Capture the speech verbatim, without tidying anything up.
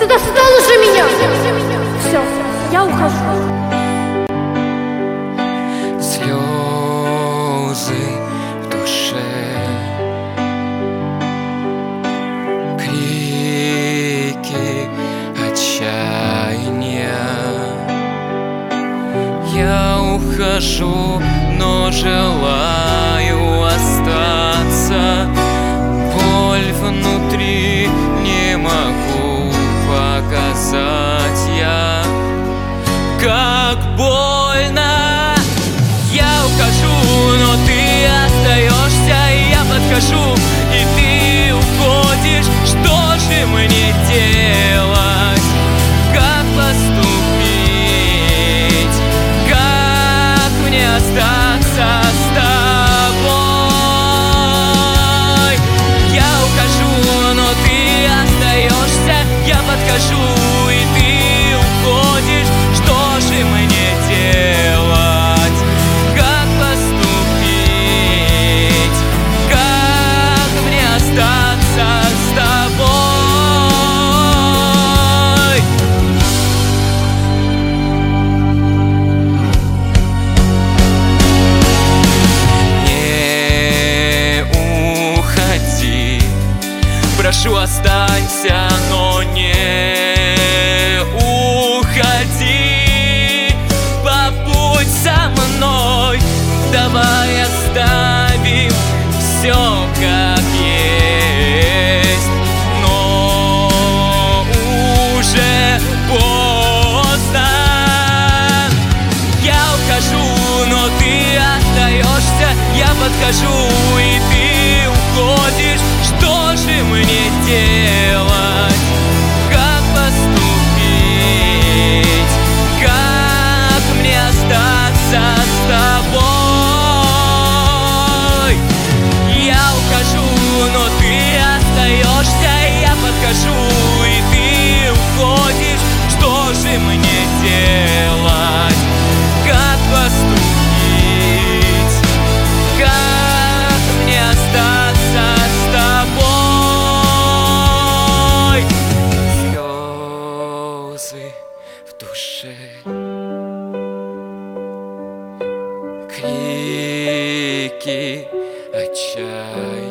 Ты достал уже меня! Все, я ухожу. Слезы в душе, крики отчаяния. Я ухожу, но желаю остаться. Боль внутри не могу показать я, как больно. Я ухожу, но ты остаешься, и я подхожу, и ты уходишь. Что же мне делать? Как поступить? Как мне остаться с тобой? Я ухожу, но ты остаешься, я подхожу, и ты уходишь. Что же мне делать? Как поступить? Как мне остаться с тобой? Не уходи, прошу, останься, но не уходи. Побудь со мной, давай оставим все как есть. Но уже поздно. Я ухожу, но ты остаешься, я подхожу, и ты уходишь. Что же мне делать? Как поступить? Как мне остаться с тобой? Я ухожу, но ты остаешься, я подхожу, и ты уходишь. Что же мне делать? Как поступить? Как мне остаться с тобой? Слезы в душе, крики отчаяния.